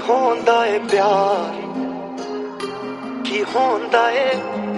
होंदा है प्यार, की होंदा है,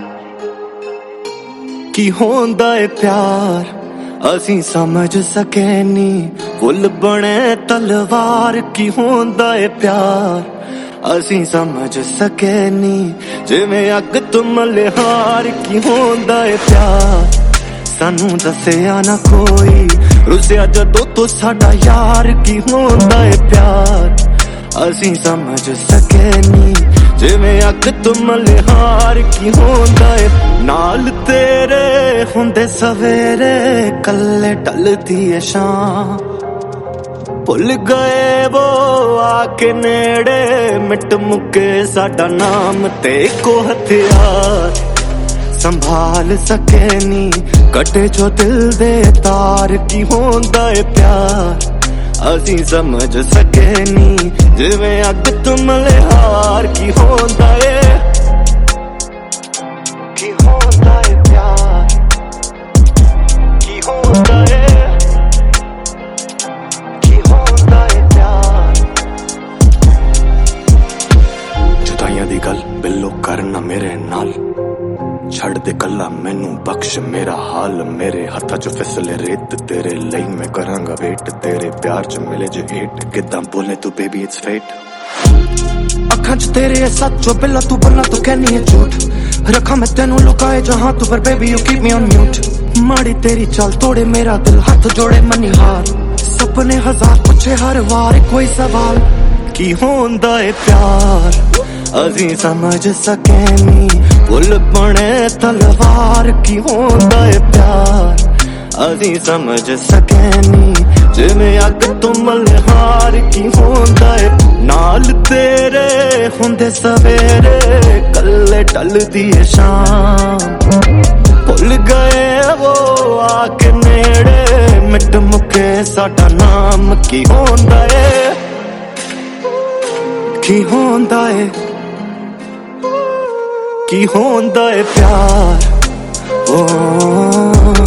की होंदा है प्यार। असी समझ सके नी फुल बने तलवार, की होंदा है प्यार। असी समझ सके नी जिवें अग तुम लिहार, की होंदा है प्यार। सानू दसिया ना कोई रुसिया जदों तो साडा यार, की होंदा है प्यार। असी समझ सके नी जिवें अग तुम लिहार, की होंदा है। नाल तेरे हुंदे सवेरे कल्ले ढलदी है शाम, भुल गए वो आके नेड़े मिट मुके साडा नाम ते को हथियार। संभाल सके नी कटे जो दिल दे तार, की होंदा है प्यार। असी समझ सके नी जिवें अग तुम लिहार, की होंदा है, की होंदा है प्यार, की होंदा है, की होंदा है प्यार। जुदाइयां दी गल बिल्लो करना मेरे नाल, छड़ दे कला मैनू बख्श मेरा हाल। मेरे हथा च फिसले रेत तेरे लई मैं करांगा वेट, तेरे प्यार च मिले जे हेट किदां बोले तू बेबी इट्स फेट। अखां च तेरे है सच बिल्ला तू बोलना तू कहनी है झूठ, रखा मैं तेनू लुकाए जहां तू पर baby you keep me on mute. माड़ी तेरी चल तोड़े मेरा दिल हाथ जोड़े मनी हार, सपने हजार पूछे हर वार कोई सवाल, की होंदा है प्यार। असी समझ सके नी फुल बने तलवार, की होंदा है प्यार। असी समझ सके नी जिवें अग तुम लिहार, की होंदा है। नाल तेरे हुंदे सवेरे कल्ले ढलदी है शाम, भुल गए वो आके नेड़े मिट मुके साडा नाम, की होंदा है, की होंदा है, की होंदा है प्यार। ओ